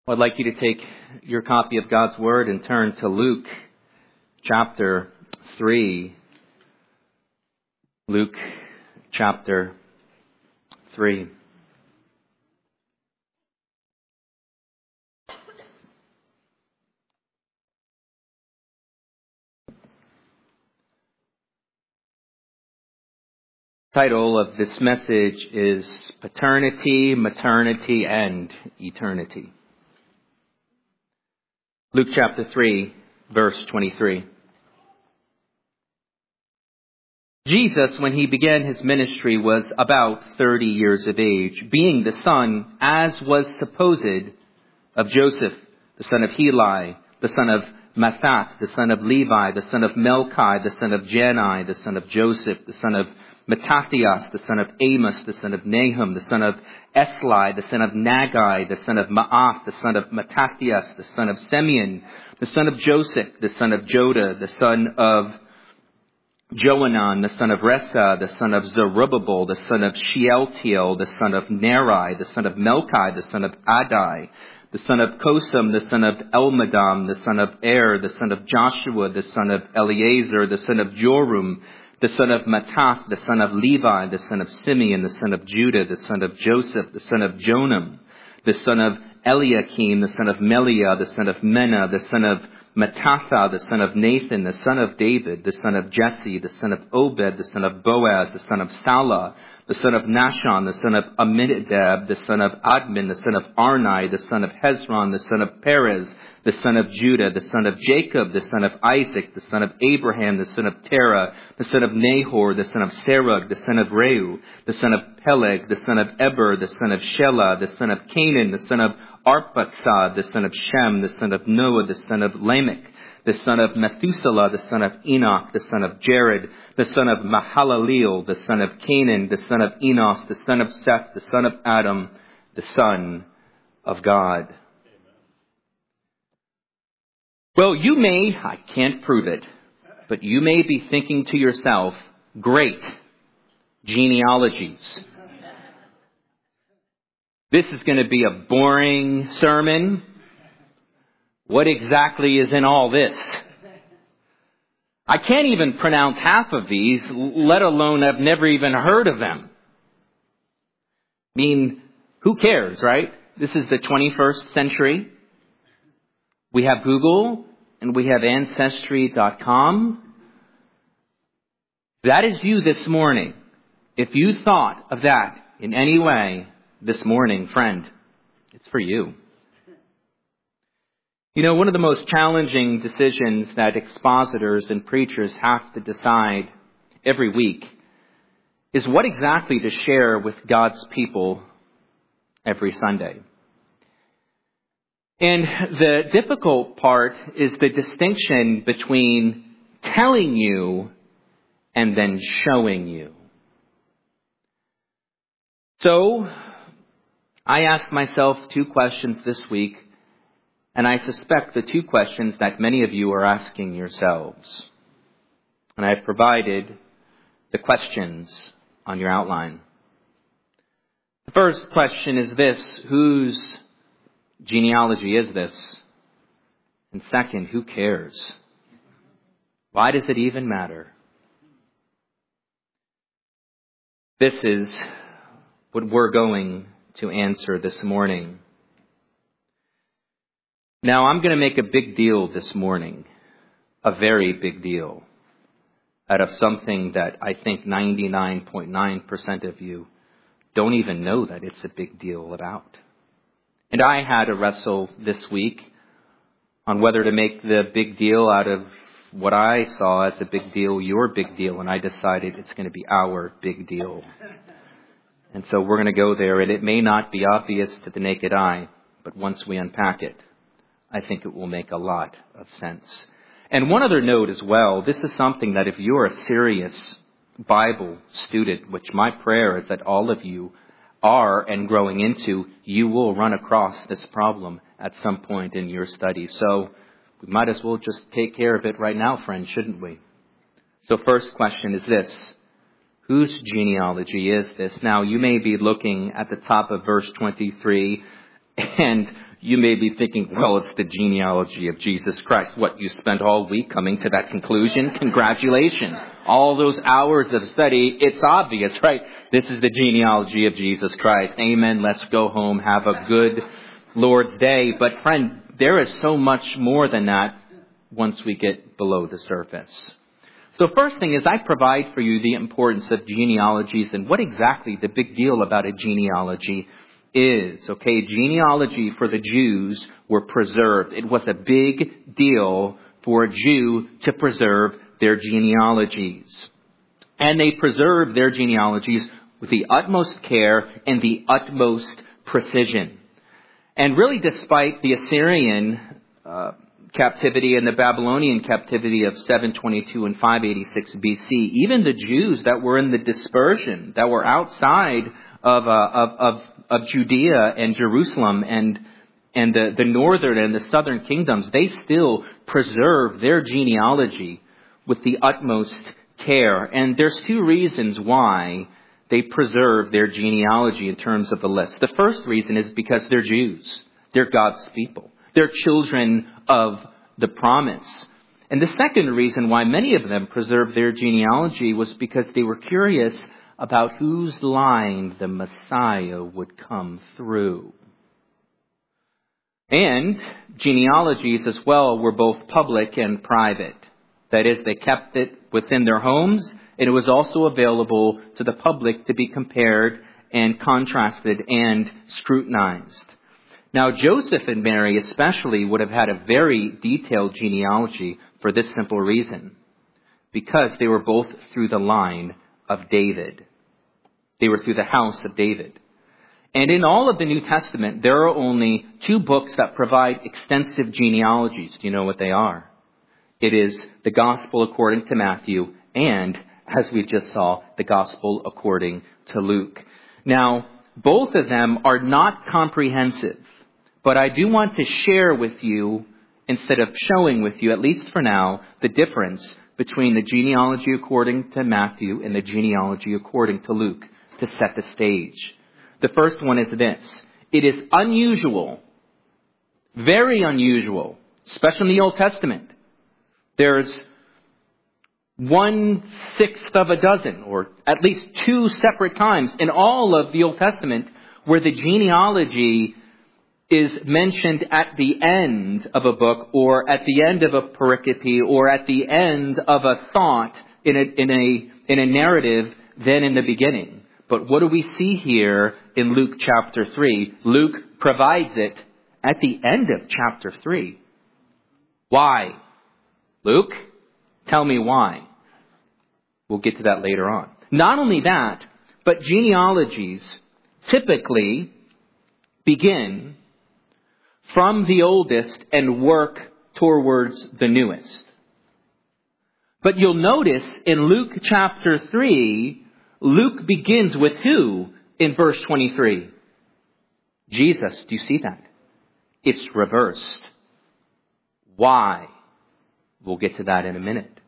I'd like you to take your copy of God's Word and turn to Luke chapter 3. Luke chapter 3. Title of this message is Paternity, Maternity, and Eternity. Luke chapter 3, verse 23. Jesus, when he began his ministry, was about 30 years of age, being the son, as was supposed, of Joseph, the son of Heli, the son of Matthat, the son of Levi, the son of Melchi, the son of Jani, the son of Joseph, the son of Mattathias, the son of Amos, the son of Nahum, the son of Esli, the son of Nagai, the son of Maath, the son of Mattathias, the son of Simeon, the son of Joseph, the son of Joda, the son of Johanan, the son of Resa, the son of Zerubbabel, the son of Shealtiel, the son of Neri, the son of Melchi, the son of Adai, the son of Kosam, the son of Elmadam, the son of the son of Joshua, the son of Eleazar, the son of Joram, the son of Matthat, the son of Levi, the son of Simeon, the son of Judah, the son of Joseph, the son of Jonam, the son of Eliakim, the son of Meliah, the son of Menah, the son of Mattatha, the son of Nathan, the son of David, the son of Jesse, the son of Obed, the son of Boaz, the son of Salah, the son of Nashon, the son of Amminadab, the son of Admin, the son of Arni, the son of Hezron, the son of Perez, the son of Judah, the son of Jacob, the son of Isaac, the son of Abraham, the son of Terah, the son of Nahor, the son of Serug, the son of Reu, the son of Peleg, the son of Eber, the son of Shelah, the son of Canaan, the son of Arphaxad, the son of Shem, the son of Noah, the son of Lamech, the son of Methuselah, the son of Enoch, the son of Jared, the son of Mahalaleel, the son of Canaan, the son of Enos, the son of Seth, the son of Adam, the son of God. Well, I can't prove it, but you may be thinking to yourself, great, genealogies. This is going to be a boring sermon. What exactly is in all this? I can't even pronounce half of these, let alone I've never even heard of them. I mean, who cares, right? This is the 21st century. We have Google and we have Ancestry.com. That is you this morning. If you thought of that in any way this morning, friend, it's for you. You know, one of the most challenging decisions that expositors and preachers have to decide every week is what exactly to share with God's people every Sunday. And the difficult part is the distinction between telling you and then showing you. So, I asked myself two questions this week, and I suspect the two questions that many of you are asking yourselves. And I've provided the questions on your outline. The first question is this: whose genealogy is this? And second, who cares? Why does it even matter? This is what we're going to answer this morning. Now, I'm going to make a big deal this morning, a very big deal, out of something that I think 99.9% of you don't even know that it's a big deal about. And I had to wrestle this week on whether to make the big deal out of what I saw as a big deal, your big deal, and I decided it's going to be our big deal. And so we're going to go there, and it may not be obvious to the naked eye, but once we unpack it, I think it will make a lot of sense. And one other note as well, this is something that if you're a serious Bible student, which my prayer is that all of you are and growing into, you will run across this problem at some point in your study. So we might as well just take care of it right now, friends, shouldn't we? So first question is this: whose genealogy is this? Now, you may be looking at the top of verse 23 and You may be thinking, well, it's the genealogy of Jesus Christ. What, you spent all week coming to that conclusion? Congratulations. All those hours of study, it's obvious, right? This is the genealogy of Jesus Christ. Amen. Let's go home. Have a good Lord's Day. But friend, there is so much more than that once we get below the surface. So first thing is I provide for you the importance of genealogies and what exactly the big deal about a genealogy is. Okay, genealogy for the Jews were preserved. It was a big deal for a Jew to preserve their genealogies. And they preserved their genealogies with the utmost care and the utmost precision. And really, despite the Assyrian captivity and the Babylonian captivity of 722 and 586 BC, even the Jews that were in the dispersion, that were outside of Judea and Jerusalem and the northern and the southern kingdoms, they still preserved their genealogy with the utmost care. And there's two reasons why they preserve their genealogy in terms of the list. The first reason is because they're Jews. They're God's people. They're children of the promise. And the second reason why many of them preserved their genealogy was because they were curious about whose line the Messiah would come through. And genealogies as well were both public and private. That is, they kept it within their homes, and it was also available to the public to be compared and contrasted and scrutinized. Now, Joseph and Mary especially would have had a very detailed genealogy for this simple reason, because they were both through the line of David. They were through the house of David. And in all of the New Testament, there are only two books that provide extensive genealogies. Do you know what they are? It is the Gospel according to Matthew and, as we just saw, the Gospel according to Luke. Now, both of them are not comprehensive, but I do want to share with you, instead of showing with you, at least for now, the difference between the genealogy according to Matthew and the genealogy according to Luke to set the stage. The first one is this. It is unusual, very unusual, especially in the Old Testament. There's 1/6 of a dozen, or at least two separate times in all of the Old Testament where the genealogy is mentioned at the end of a book, or at the end of a pericope, or at the end of a thought in a narrative than in the beginning. But what do we see here in Luke chapter 3? Luke provides it at the end of chapter 3. Why? Luke, tell me why. We'll get to that later on. Not only that, but genealogies typically begin from the oldest and work towards the newest. But you'll notice in Luke chapter 3, Luke begins with who in verse 23? Jesus. Do you see that? It's reversed. Why? We'll get to that in a minute.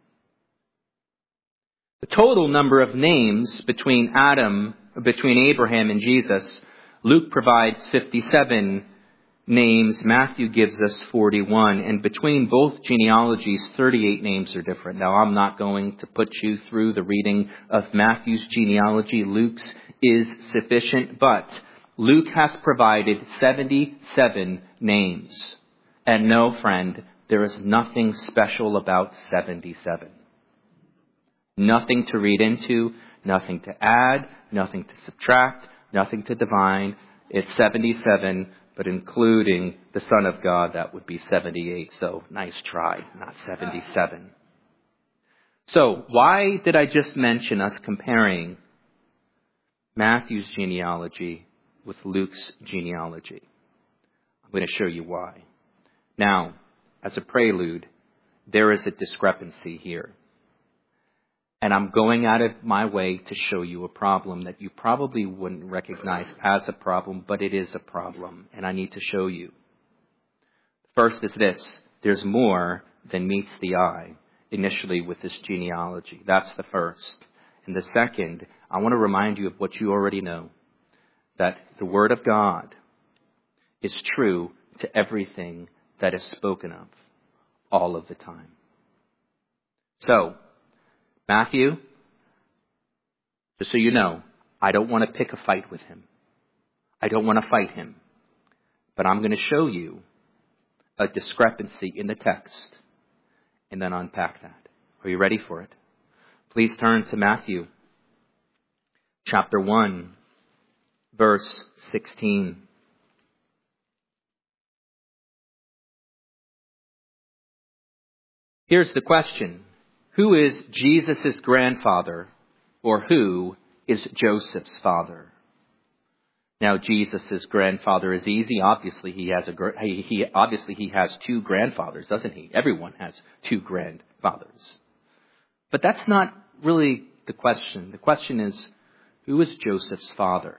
The total number of names between Abraham and Jesus, Luke provides 57 names. Matthew gives us 41. And between both genealogies, 38 names are different. Now, I'm not going to put you through the reading of Matthew's genealogy. Luke's is sufficient, but Luke has provided 77 names. And no, friend, there is nothing special about 77. Nothing to read into, nothing to add, nothing to subtract, nothing to divine. It's 77, but including the Son of God, that would be 78. So nice try, not 77. So why did I just mention us comparing Matthew's genealogy with Luke's genealogy? I'm going to show you why. Now, as a prelude, there is a discrepancy here. And I'm going out of my way to show you a problem that you probably wouldn't recognize as a problem, but it is a problem, and I need to show you. First is this. There's more than meets the eye initially with this genealogy. That's the first. And the second, I want to remind you of what you already know, that the Word of God is true to everything that is spoken of all of the time. So, Matthew, just so you know, I don't want to pick a fight with him. I don't want to fight him. But I'm going to show you a discrepancy in the text and then unpack that. Are you ready for it? Please turn to Matthew chapter 1, verse 16. Here's the question. Who is Jesus' grandfather, or who is Joseph's father? Now, Jesus' grandfather is easy. Obviously, he has two grandfathers, doesn't he? Everyone has two grandfathers. But that's not really the question. The question is, who is Joseph's father?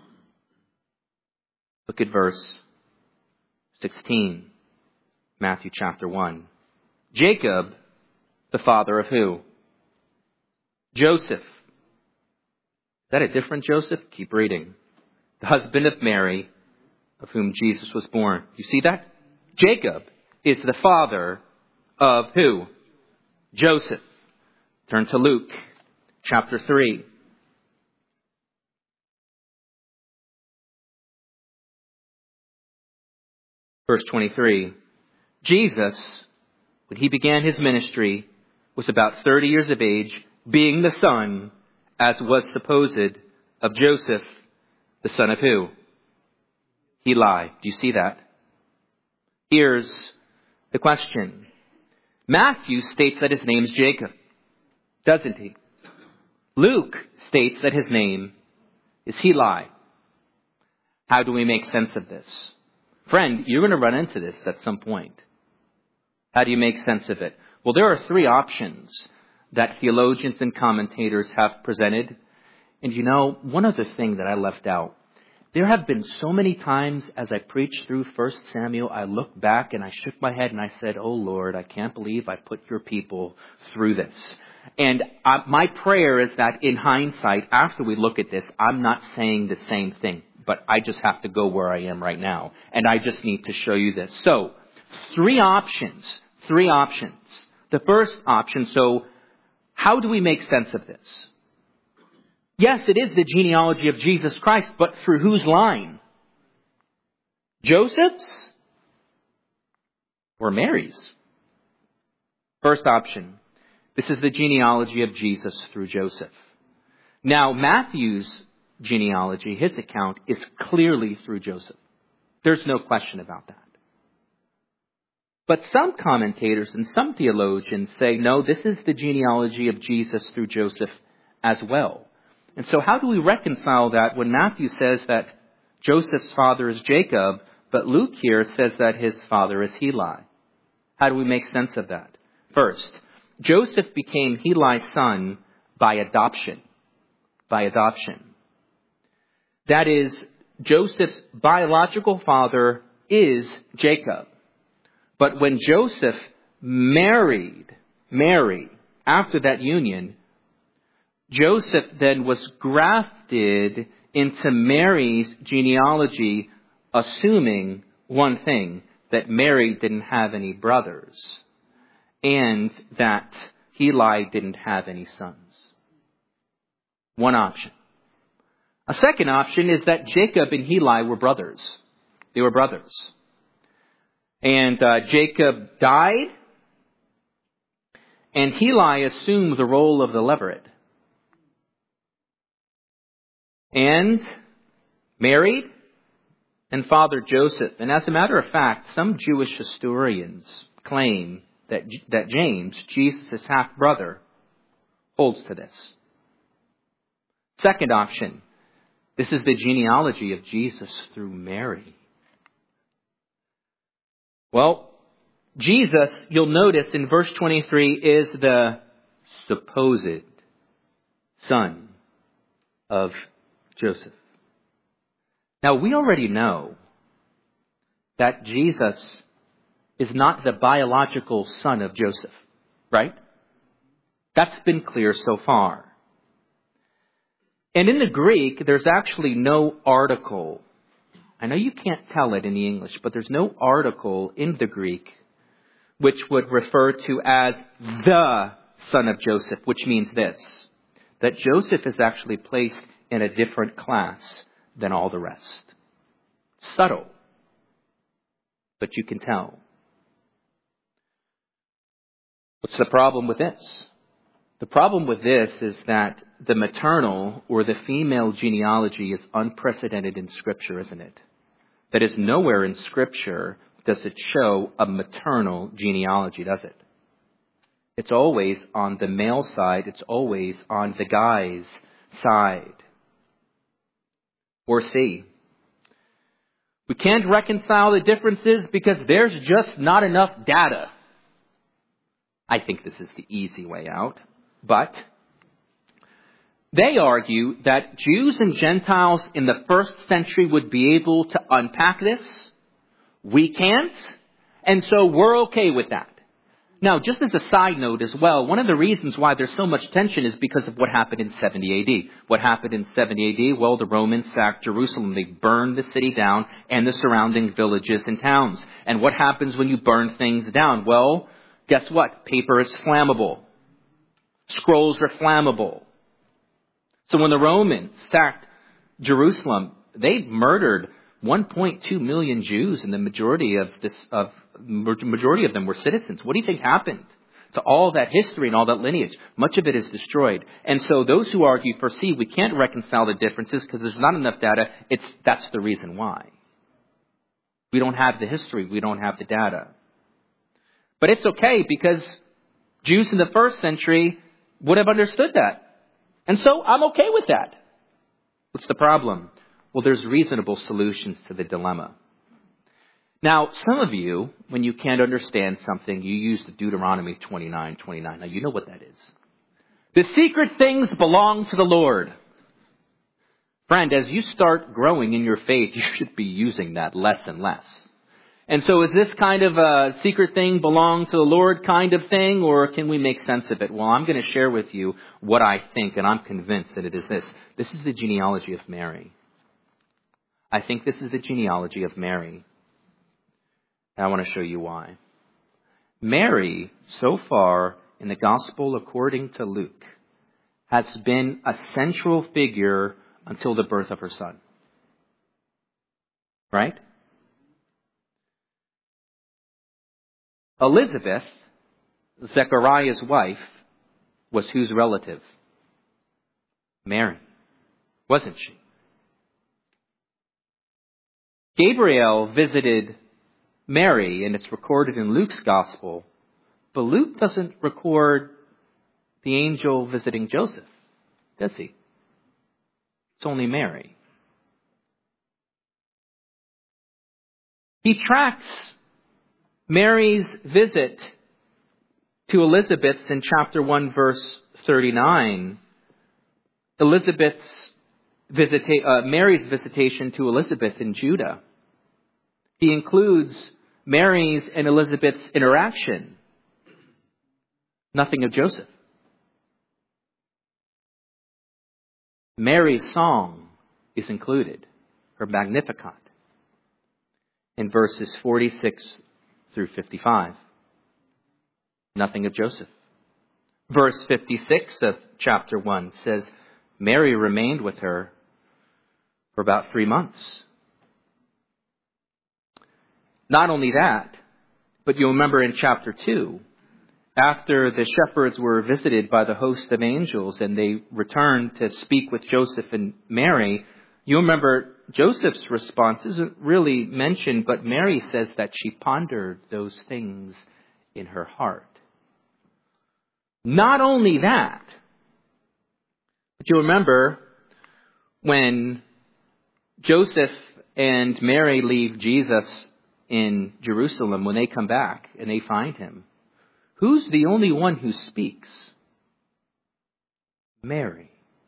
Look at verse 16, Matthew chapter 1. Jacob, the father of who? Joseph. Is that a different Joseph? Keep reading. The husband of Mary, of whom Jesus was born. You see that? Jacob is the father of who? Joseph. Turn to Luke chapter 3. Verse 23. Jesus, when he began his ministry, was about 30 years of age, being the son, as was supposed, of Joseph, the son of who? Heli. Do you see that? Here's the question. Matthew states that his name is Jacob, doesn't he? Luke states that his name is Heli. How do we make sense of this? Friend, you're going to run into this at some point. How do you make sense of it? Well, there are three options that theologians and commentators have presented. And you know, one other thing that I left out. There have been so many times as I preached through 1 Samuel, I looked back and I shook my head and I said, oh Lord, I can't believe I put your people through this. And my prayer is that in hindsight, after we look at this, I'm not saying the same thing, but I just have to go where I am right now. And I just need to show you this. So, three options. The first option, so how do we make sense of this? Yes, it is the genealogy of Jesus Christ, but through whose line? Joseph's or Mary's? First option. This is the genealogy of Jesus through Joseph. Now, Matthew's genealogy, his account, is clearly through Joseph. There's no question about that. But some commentators and some theologians say, no, this is the genealogy of Jesus through Joseph as well. And so how do we reconcile that when Matthew says that Joseph's father is Jacob, but Luke here says that his father is Heli? How do we make sense of that? First, Joseph became Heli's son by adoption. That is, Joseph's biological father is Jacob. But when Joseph married Mary after that union, Joseph then was grafted into Mary's genealogy, assuming one thing, that Mary didn't have any brothers and that Heli didn't have any sons. One option. A second option is that Jacob and Heli were brothers. They were brothers. And Jacob died, and Heli assumed the role of the leveret. And married and fathered Joseph. And as a matter of fact, some Jewish historians claim that James, Jesus' half-brother, holds to this. Second option, this is the genealogy of Jesus through Mary. Well, Jesus, you'll notice in verse 23, is the supposed son of Joseph. Now, we already know that Jesus is not the biological son of Joseph, right? That's been clear so far. And in the Greek, there's actually no article. I know you can't tell it in the English, but there's no article in the Greek which would refer to as the son of Joseph, which means this, that Joseph is actually placed in a different class than all the rest. Subtle, but you can tell. What's the problem with this? The problem with this is that the maternal or the female genealogy is unprecedented in Scripture, isn't it? That is, nowhere in Scripture does it show a maternal genealogy, does it? It's always on the male side. It's always on the guy's side. Or C, we can't reconcile the differences because there's just not enough data. I think this is the easy way out. But they argue that Jews and Gentiles in the first century would be able to unpack this. We can't. And so we're okay with that. Now, just as a side note as well, one of the reasons why there's so much tension is because of what happened in 70 AD. What happened in 70 AD? Well, the Romans sacked Jerusalem. They burned the city down and the surrounding villages and towns. And what happens when you burn things down? Well, guess what? Paper is flammable. Scrolls are flammable. So when the Romans sacked Jerusalem, they murdered 1.2 million Jews, and the majority of them were citizens. What do you think happened to all that history and all that lineage? Much of it is destroyed. And so those who argue for C, we can't reconcile the differences because there's not enough data. That's the reason why. We don't have the history. We don't have the data. But it's okay because Jews in the first century would have understood that. And so I'm okay with that. What's the problem? Well, there's reasonable solutions to the dilemma. Now, some of you, when you can't understand something, you use the Deuteronomy 29:29. Now, you know what that is. The secret things belong to the Lord. Friend, as you start growing in your faith, you should be using that less and less. And so is this kind of a secret thing belong to the Lord kind of thing, or can we make sense of it? Well, I'm going to share with you what I think, and I'm convinced that it is this. This is the genealogy of Mary. I think this is the genealogy of Mary. And I want to show you why. Mary, so far in the Gospel according to Luke, has been a central figure until the birth of her son. Right? Elizabeth, Zechariah's wife, was whose relative? Mary, wasn't she? Gabriel visited Mary, and it's recorded in Luke's Gospel, but Luke doesn't record the angel visiting Joseph, does he? It's only Mary. He tracks Mary's visit to Elizabeth in chapter 1, verse 39. Mary's visitation to Elizabeth in Judah. He includes Mary's and Elizabeth's interaction. Nothing of Joseph. Mary's song is included, her Magnificat, in verses 46 through 55. Nothing of Joseph. Verse 56 of chapter 1 says, Mary remained with her for about 3 months. Not only that, but you'll remember in chapter 2, after the shepherds were visited by the host of angels and they returned to speak with Joseph and Mary, you remember Joseph's response isn't really mentioned, but Mary says that she pondered those things in her heart. Not only that, but you'll remember when Joseph and Mary leave Jesus in Jerusalem, when they come back and they find him, who's the only one who speaks? Mary.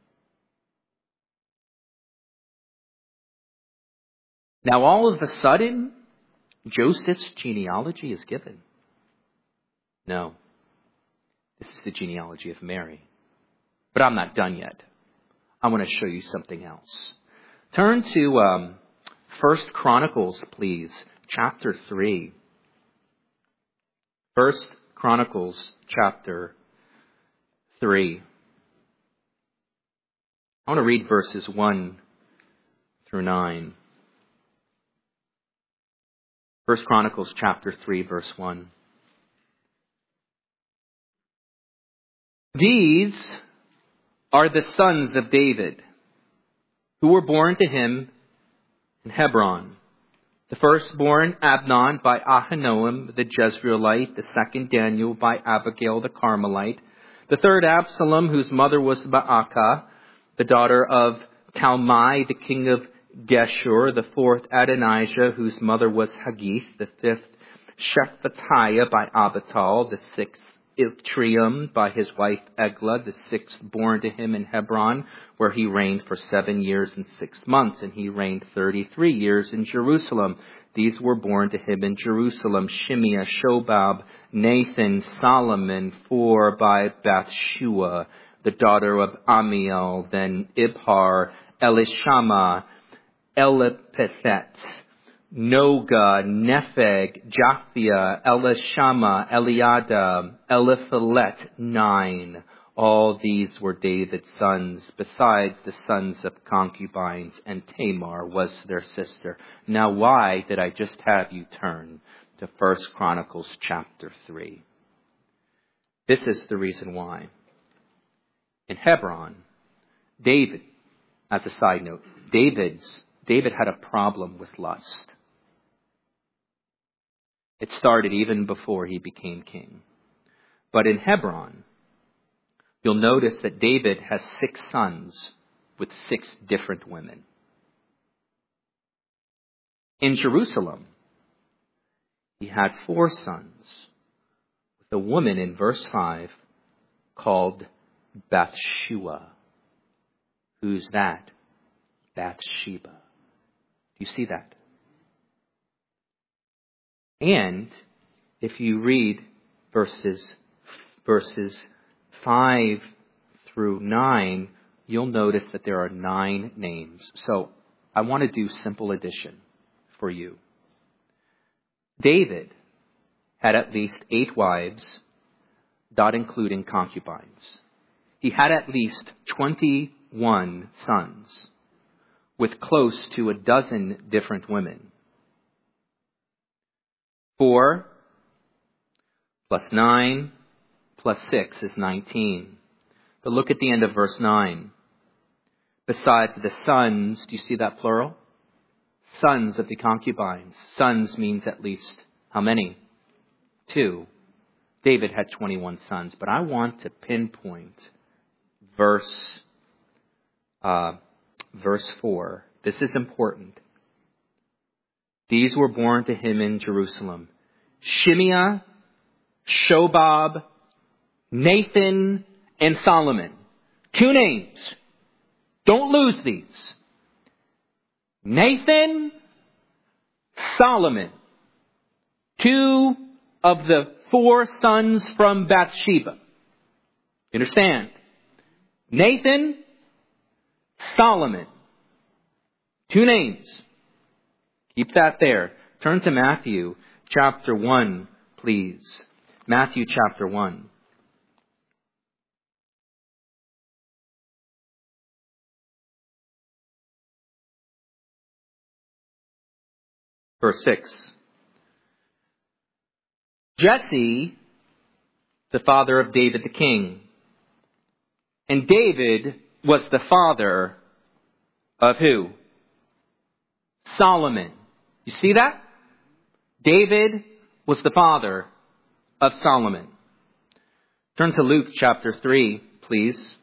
Now all of a sudden, Joseph's genealogy is given. No. This is the genealogy of Mary. But I'm not done yet. I want to show you something else. Turn to First Chronicles, please, chapter 3. First Chronicles, chapter 3. I want to read verses 1 through 9. First Chronicles, chapter 3, verse 1. These are the sons of David, who were born to him in Hebron. The firstborn, Abnon, by Ahinoam the Jezreelite. The second, Daniel, by Abigail the Carmelite. The third, Absalom, whose mother was Maacah, the daughter of Talmai, the king of Geshur. The fourth, Adonijah, whose mother was Haggith. The fifth, Shephatiah, by Abital. The sixth, Iltrium, by his wife Eglah. The sixth, born to him in Hebron, where he reigned for 7 years and 6 months. And he reigned 33 years in Jerusalem. These were born to him in Jerusalem: Shimeah, Shobab, Nathan, Solomon. 4 by Bathshua, the daughter of Amiel. Then Ibhar, Elishama, Elipethet, Noga, Nepheg, Japhia, Elishama, Eliada, Eliphalet. 9. All these were David's sons, besides the sons of concubines, and Tamar was their sister. Now why did I just have you turn to 1 Chronicles chapter 3? This is the reason why. In Hebron, David, as a side note, David had a problem with lust. It started even before he became king. But in Hebron, you'll notice that David has 6 sons with 6 different women. In Jerusalem, he had 4 sons with a woman in verse 5 called Bathsheba. Who's that? Bathsheba. Do you see that? And if you read verses 5 through 9, you'll notice that there are 9 names. So I want to do simple addition for you. David had at least 8 wives, not including concubines. He had at least 21 sons with close to a dozen different women. 4 plus 9 plus 6 is 19. But look at the end of verse 9. Besides the sons, do you see that plural? Sons of the concubines. Sons means at least how many? 2. David had 21 sons. But I want to pinpoint verse 4. This is important. These were born to him in Jerusalem: Shimeah, Shobab, Nathan, and Solomon. 2 names. Don't lose these. Nathan, Solomon. 2 of the 4 sons from Bathsheba. You understand? Nathan, Solomon. 2 names. Keep that there. Turn to Matthew chapter 1, please. Matthew chapter 1. Verse 6. Jesse, the father of David the king. And David was the father of who? Solomon. You see that? David was the father of Solomon. Turn to Luke chapter 3, please.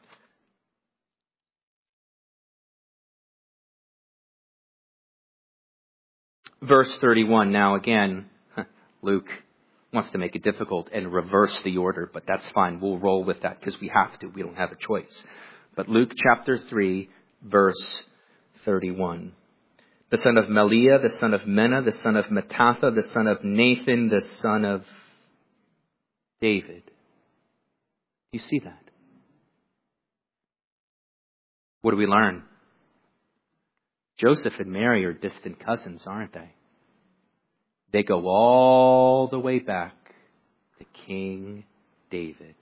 Verse 31. Now again, Luke wants to make it difficult and reverse the order, but that's fine. We'll roll with that because we have to. We don't have a choice. But Luke chapter 3, verse 31. The son of Meliah, the son of Menah, the son of Mattatha, the son of Nathan, the son of David. You see that? What do we learn? Joseph and Mary are distant cousins, aren't they? They go all the way back to King David.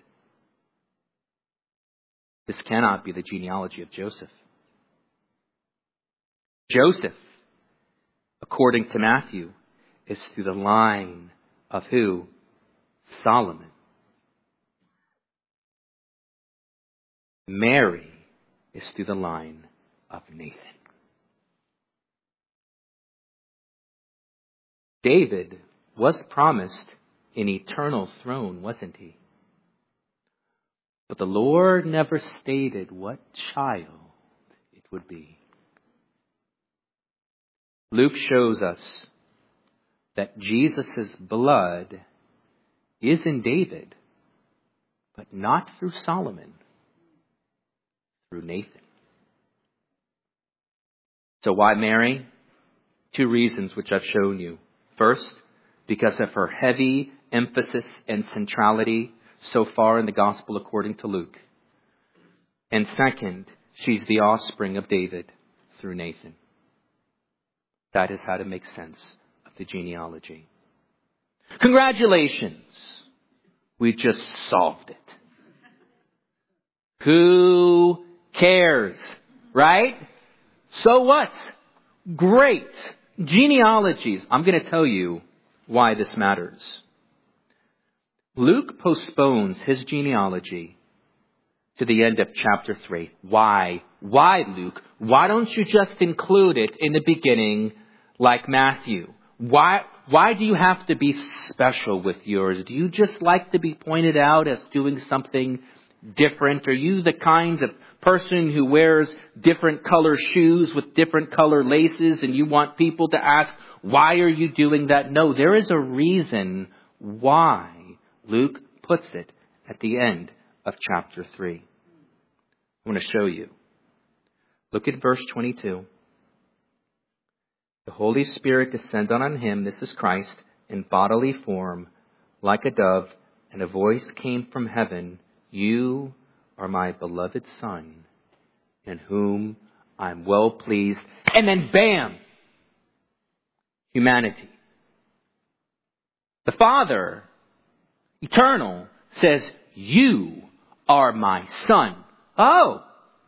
This cannot be the genealogy of Joseph. Joseph, according to Matthew, is through the line of who? Solomon. Mary is through the line of Nathan. David was promised an eternal throne, wasn't he? But the Lord never stated what child it would be. Luke shows us that Jesus' blood is in David, but not through Solomon, through Nathan. So why Mary? 2 reasons which I've shown you. First, because of her heavy emphasis and centrality so far in the gospel according to Luke. And second, she's the offspring of David through Nathan. That is how to make sense of the genealogy. Congratulations! We just solved it. Who cares? Right? So what? Great. Genealogies. I'm going to tell you why this matters. Luke postpones his genealogy to the end of chapter 3. Why? Why, Luke? Why don't you just include it in the beginning like Matthew? Why do you have to be special with yours? Do you just like to be pointed out as doing something different? Are you the kind of person who wears different color shoes with different color laces and you want people to ask, why are you doing that? No, there is a reason why Luke puts it at the end of chapter 3. I want to show you. Look at verse 22. The Holy Spirit descended on him, this is Christ, in bodily form, like a dove, and a voice came from heaven, "You are my beloved Son, in whom I'm well pleased." And then bam! Humanity. The Father, eternal, says, "You are my Son." Oh!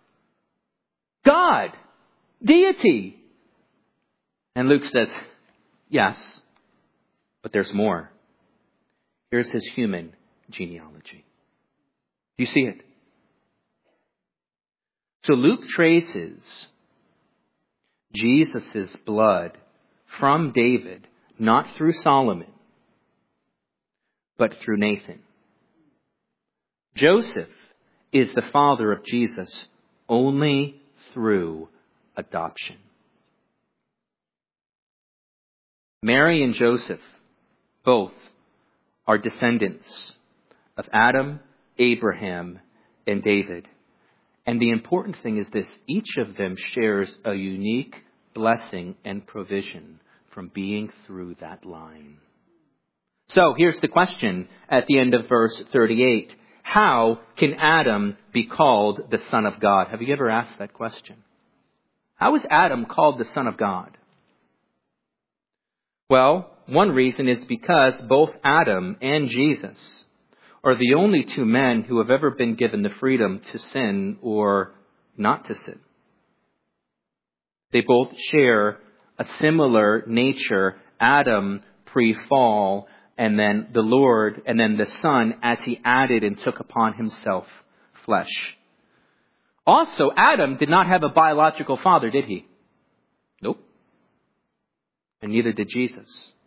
God! Deity! And Luke says, yes, but there's more. Here's his human genealogy. Do you see it? So Luke traces Jesus' blood from David, not through Solomon, but through Nathan. Joseph is the father of Jesus only through adoption. Mary and Joseph both are descendants of Adam, Abraham, and David. And the important thing is this: each of them shares a unique blessing and provision from being through that line. So here's the question at the end of verse 38. How can Adam be called the Son of God? Have you ever asked that question? How is Adam called the Son of God? Well, one reason is because both Adam and Jesus are the only 2 men who have ever been given the freedom to sin or not to sin. They both share a similar nature. Adam pre-fall, and then the Lord, and then the Son as he added and took upon himself flesh. Also, Adam did not have a biological father, did he? Nope. And neither did Jesus.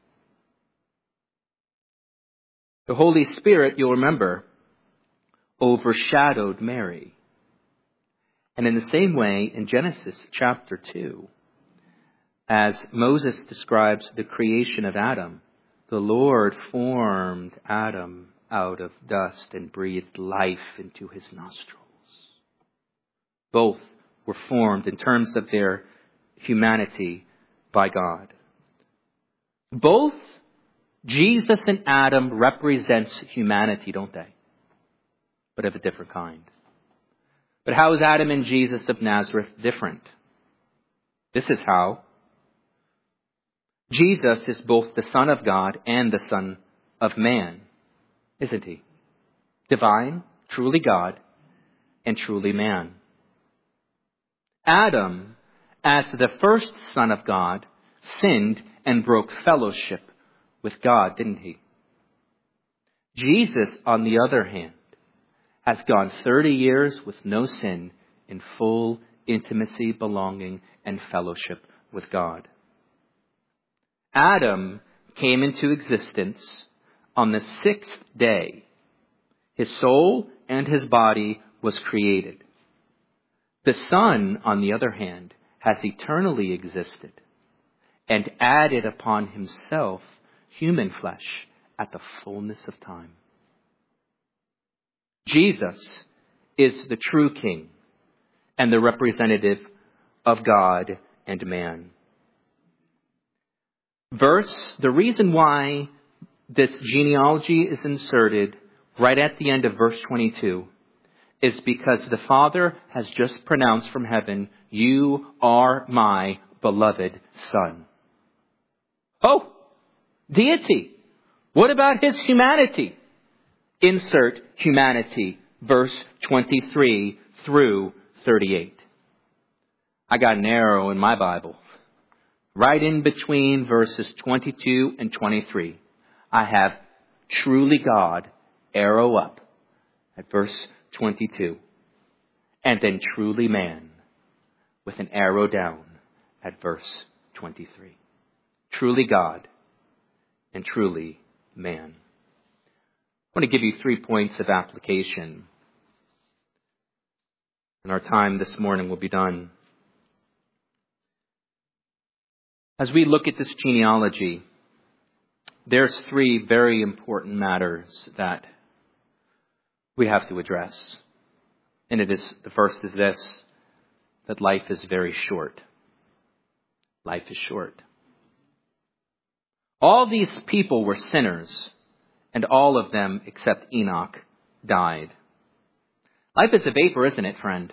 The Holy Spirit, you'll remember, overshadowed Mary. And in the same way, in Genesis chapter 2, as Moses describes the creation of Adam, the Lord formed Adam out of dust and breathed life into his nostrils. Both were formed in terms of their humanity by God. Both Jesus and Adam represents humanity, don't they? But of a different kind. But how is Adam and Jesus of Nazareth different? This is how. Jesus is both the Son of God and the Son of Man, isn't he? Divine, truly God, and truly man. Adam, as the first Son of God, sinned and broke fellowship with God, didn't he? Jesus, on the other hand, has gone 30 years with no sin in full intimacy, belonging, and fellowship with God. Adam came into existence on the sixth day. His soul and his body was created. The Son, on the other hand, has eternally existed and added upon himself human flesh at the fullness of time. Jesus is the true King and the representative of God and man. The reason why this genealogy is inserted right at the end of verse 22 is because the Father has just pronounced from heaven, "You are my beloved Son." Oh, deity. What about his humanity? Insert humanity, verse 23 through 38. I got an arrow in my Bible. Right in between verses 22 and 23, I have truly God, arrow up at verse 22. And then truly man with an arrow down at verse 23. Truly God and truly man. I want to give you 3 points of application. And our time this morning will be done. As we look at this genealogy, there's 3 very important matters that we have to address. And the first is this, that life is very short. Life is short. All these people were sinners, and all of them, except Enoch, died. Life is a vapor, isn't it, friend?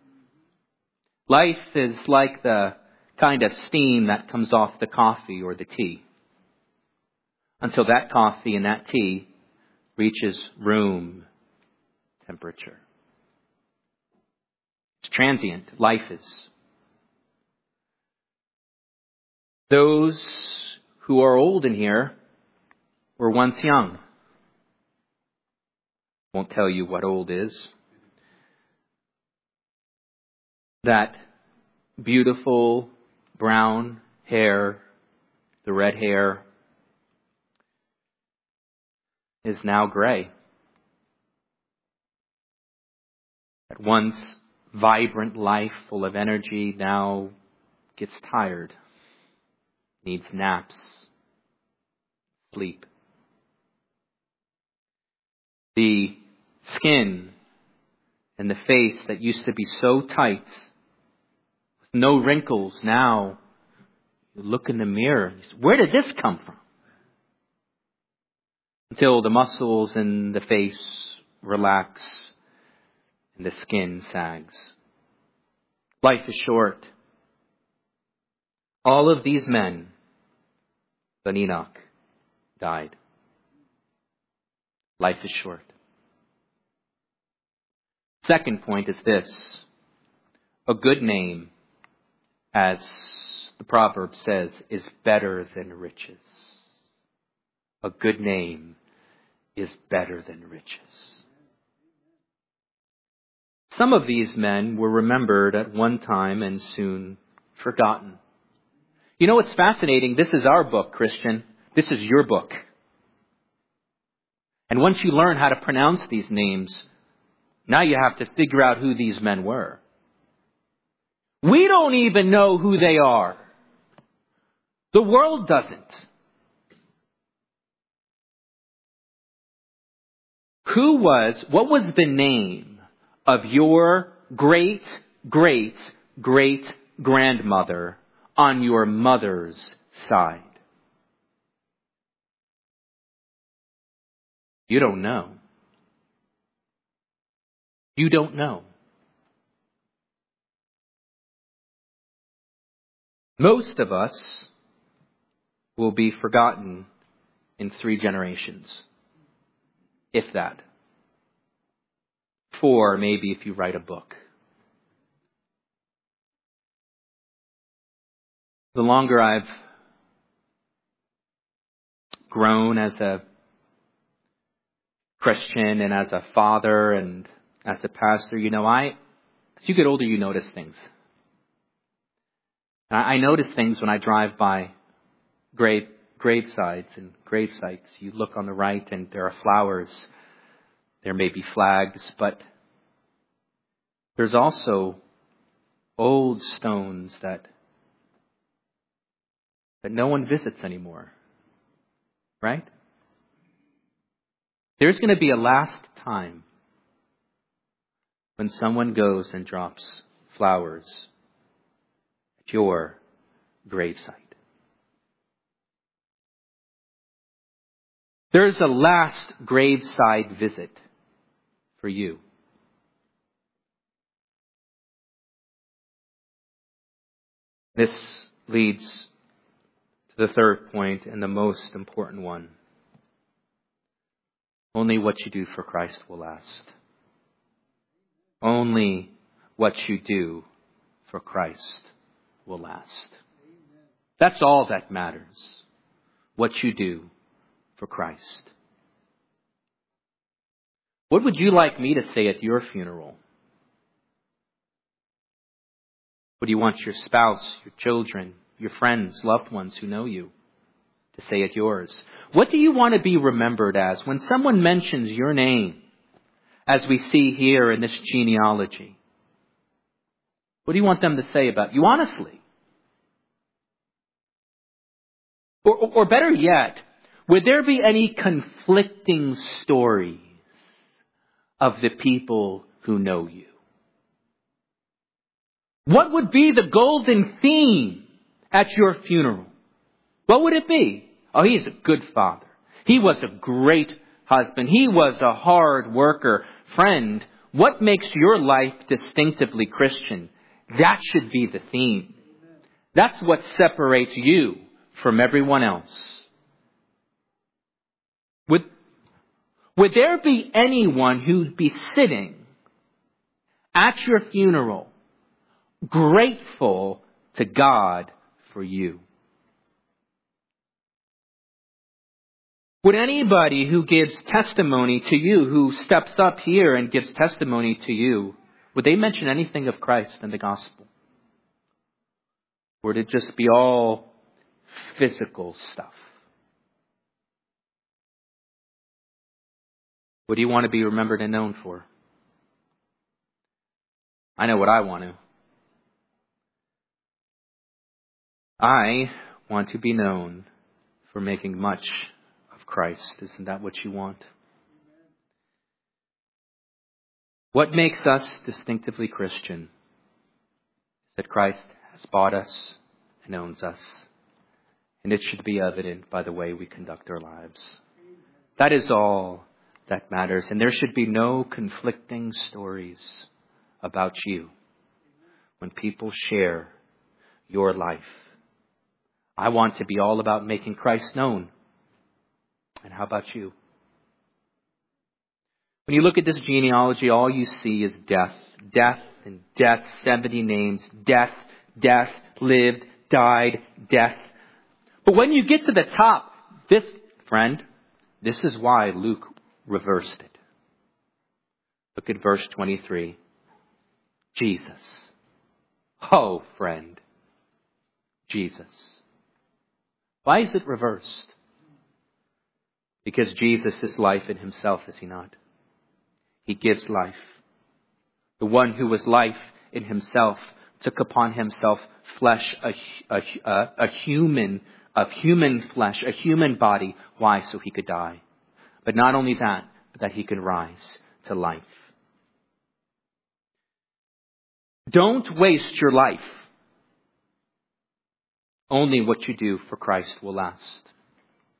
Life is like the kind of steam that comes off the coffee or the tea, until that coffee and that tea reaches room temperature. It's transient. Life is. Those who are old in here were once young. Won't tell you what old is. That beautiful brown hair, the red hair, is now gray. That once vibrant life full of energy now gets tired, needs naps, sleep. The skin and the face that used to be so tight, with no wrinkles, now you look in the mirror and you say, where did this come from? Until the muscles in the face relax and the skin sags. Life is short. All of these men, but Enoch, died. Life is short. Second point is this. A good name, as the proverb says, is better than riches. A good name is better than riches. Some of these men were remembered at one time and soon forgotten. You know what's fascinating? This is our book, Christian. This is your book. And once you learn how to pronounce these names, now you have to figure out who these men were. We don't even know who they are. The world doesn't. What was the name of your great, great, great grandmother on your mother's side? You don't know. You don't know. Most of us will be forgotten in 3 generations, if that. 4, maybe, if you write a book. The longer I've grown as a Christian and as a father and as a pastor, as you get older, you notice things. I notice things when I drive by gravesides and grave sites. You look on the right and there are flowers. There may be flags, but there's also old stones that no one visits anymore. Right? There's going to be a last time when someone goes and drops flowers at your gravesite. There's a last graveside visit for you. This leads to the third point and the most important one. Only what you do for Christ will last. Only what you do for Christ will last. That's all that matters. What you do for Christ. What would you like me to say at your funeral? What do you want your spouse, your children, your friends, loved ones who know you to say at yours? What do you want to be remembered as when someone mentions your name, as we see here in this genealogy? What do you want them to say about you, honestly? Or better yet, would there be any conflicting stories of the people who know you? What would be the golden theme at your funeral? What would it be? Oh, he's a good father. He was a great husband. He was a hard worker. Friend, what makes your life distinctively Christian? That should be the theme. That's what separates you from everyone else. Would there be anyone who'd be sitting at your funeral grateful to God for you? Would anybody who gives testimony to you, who steps up here and gives testimony to you, would they mention anything of Christ and the gospel? Or would it just be all physical stuff? What do you want to be remembered and known for? I know what I want to. I want to be known for making much of Christ. Isn't that what you want? What makes us distinctively Christian is that Christ has bought us and owns us. And it should be evident by the way we conduct our lives. That is all that matters. And there should be no conflicting stories about you when people share your life. I want to be all about making Christ known. And how about you? When you look at this genealogy, all you see is death. Death and death, 70 names. Death, death, lived, died, death. But when you get to the top, this is why Luke reversed it. Look at verse 23. Jesus. Oh, friend. Jesus. Why is it reversed? Because Jesus is life in himself, is he not? He gives life. The one who was life in himself took upon himself flesh, a human flesh, a human body. Why? So he could die. But not only that, but that he can rise to life. Don't waste your life. Only what you do for Christ will last.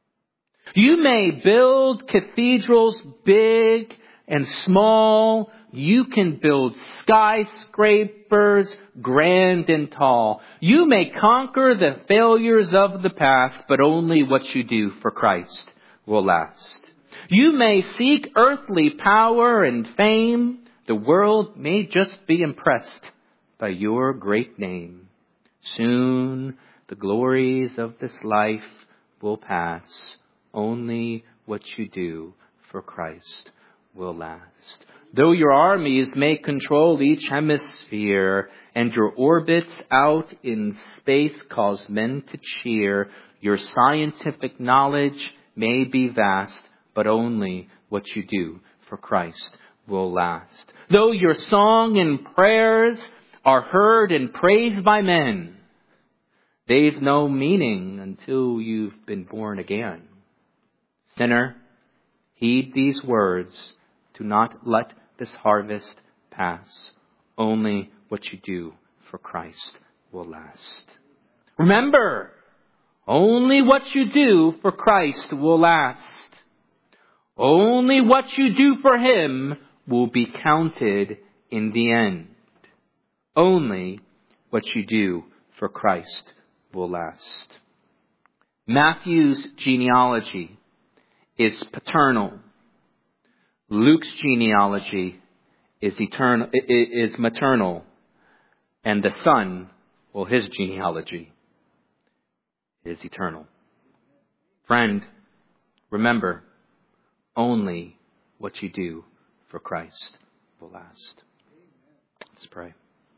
You may build cathedrals big and small, You can build skyscrapers grand and tall. You may conquer the failures of the past, but only what you do for Christ will last. You may seek earthly power and fame. The world may just be impressed by your great name. Soon the glories of this life will pass. Only what you do for Christ will last. Though your armies may control each hemisphere, and your orbits out in space cause men to cheer, your scientific knowledge may be vast, but only what you do for Christ will last. Though your song and prayers are heard and praised by men, they've no meaning until you've been born again. Sinner, heed these words. Do not let this harvest pass. Only what you do for Christ will last. Remember, only what you do for Christ will last. Only what you do for Him will be counted in the end. Only what you do for Christ will last. Matthew's genealogy is paternal. Luke's genealogy is maternal. And the Son, well, his genealogy is eternal. Friend, remember, only what you do for Christ will last. Let's pray.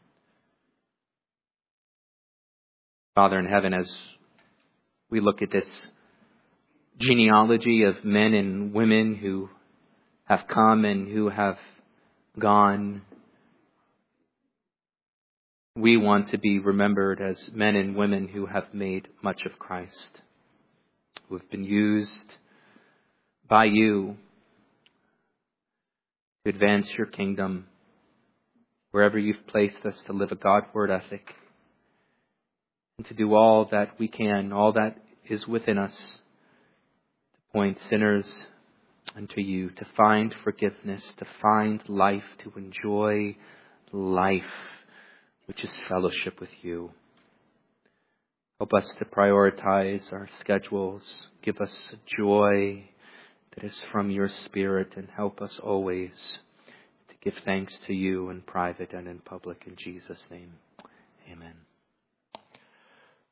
Father in heaven, as we look at this genealogy of men and women who have come and who have gone, we want to be remembered as men and women who have made much of Christ, who have been used by you to advance your kingdom wherever you've placed us, to live a God-word ethic and to do all that we can, all that is within us, to point sinners unto you, to find forgiveness, to find life, to enjoy life, which is fellowship with you. Help us to prioritize our schedules. Give us joy that is from your Spirit, and help us always to give thanks to you in private and in public. In Jesus' name, amen.